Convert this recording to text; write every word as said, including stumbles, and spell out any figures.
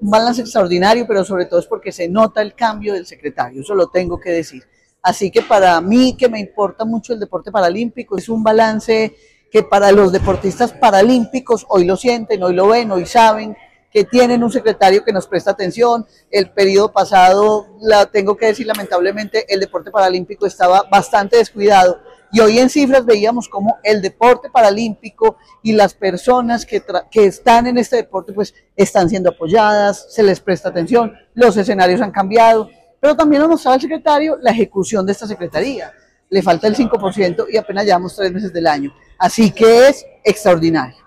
un balance extraordinario, pero sobre todo es porque se nota el cambio del secretario, eso lo tengo que decir. Así que para mí, que me importa mucho el deporte paralímpico, es un balance que para los deportistas paralímpicos hoy lo sienten, hoy lo ven, hoy saben que tienen un secretario que nos presta atención. El periodo pasado, la tengo que decir lamentablemente, el deporte paralímpico estaba bastante descuidado y hoy en cifras veíamos como el deporte paralímpico y las personas que, que están en este deporte pues están siendo apoyadas, se les presta atención, los escenarios han cambiado, pero también nos mostraba el secretario la ejecución de esta secretaría. Le falta el cinco por ciento y apenas llevamos tres meses del año. Así que es extraordinario.